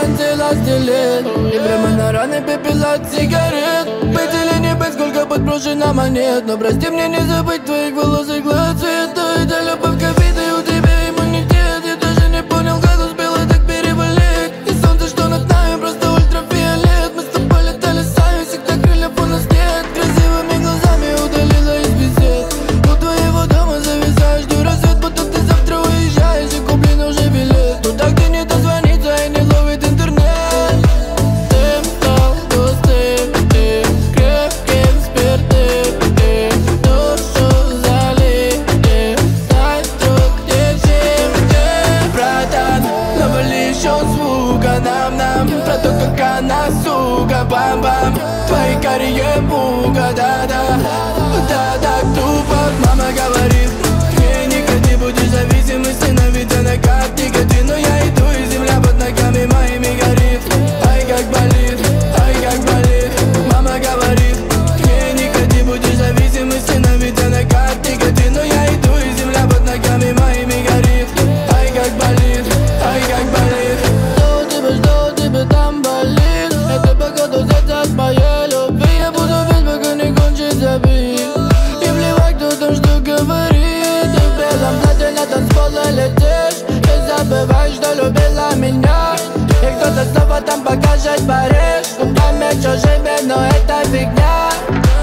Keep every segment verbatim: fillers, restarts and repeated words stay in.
двадцати лет. И прямо на раны пепел от сигарет. Быть или не быть, сколько подброшено монет. Но прости мне не забыть твоих волос и глаз цвета. Это любовь к обиде, у тебя иммунитет. Я даже не понял, как успела так переболеть. И солнце, что над нами, просто ультрафиолет. Мы с тобой летали сами, всегда крыльев у нас нет. Красивыми глазами удалила из бесед. У твоего дома зависаешь, жду рассвет, будто ты завтра уезжаешь. И куплен уже билет. Туда, где не дозвониться и не ловит интернет. Ты стал пустым, ты крепким спиртным. Ты душу залей, ты дай друг, держи мне. Братан, навали еще звука нам-нам. Про то, как она, сука, бам-бам. Твои карие пуга, да-да. Да, так тупо, мама говорит: эй, не ходи, будешь в зависимости, на виде на карте никотин. Но я иду, и земля под ногами моими горит. Ай, как болит, ай, как болит. Мама говорит: эй, не ходи, будешь в зависимости, на виде на карте никотин. Но я иду, и земля под ногами моими горит. Ай, как болит, ай, как болит. Что у тебя, что у тебя там болит? Это походу зацеп моей любви. Я буду петь, пока не кончится бит. И плевать, кто там что говорит. Ты в белом платье на танцполе летишь. И забываешь, что любила меня. И кто-то снова там покажет Париж. Губами чужими, но это фигня.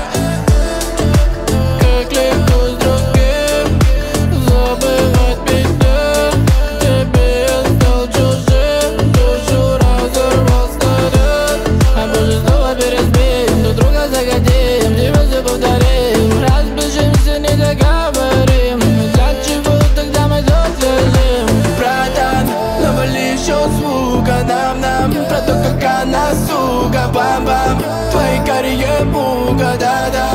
Как легко с другим забывать меня. Тебе я стал чужим, душу разорвал снаряд. А позже снова переспим, друг друга загодим, тебе все повторим. Разбежимся, не договорим. Для чего тогда мы тут лежим? Братан, навали еще звука нам-нам. Про то, как она, сука, бам-бам. Твои карие пуга, да-да.